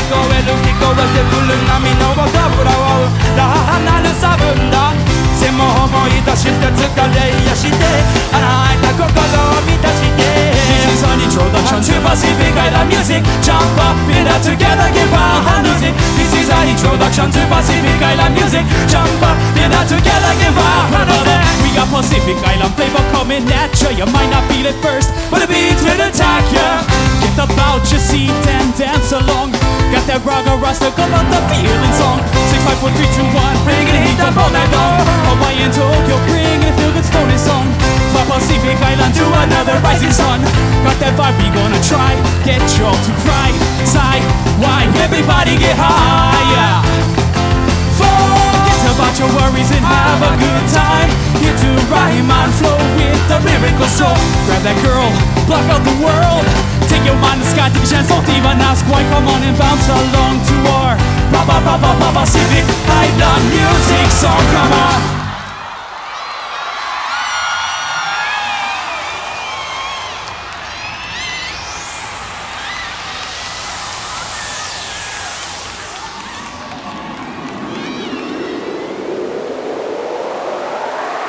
こえてくる波の音フラを離るサブンだ線も思い出して疲れ癒して洗えた心を満たして This is an introduction to Pacific Island music Jump up in it together give our hand music This is an introduction to Pacific Island music Jump up in it together give our hand music We got Pacific Island flavor coming at you You might not feel it first but the beats will attack you Get about your seat and dance along Got that raga rasta come on the feeling song 6, 5, 4, 3, 2, 1 Bringing the heat up all night long Hawaii and Tokyo bringing the feel good story song Pacific Island to another rising sun Got that vibe we gonna try Get y'all to cry, sigh Why everybody get high Forget about your worries and have a good time Here to rhyme and flow with the lyrical soul Grab that girl, block out the world Take your mind to sky, take a chance, don't even ask why Come on and bounce along to our Pacific Island music song, come on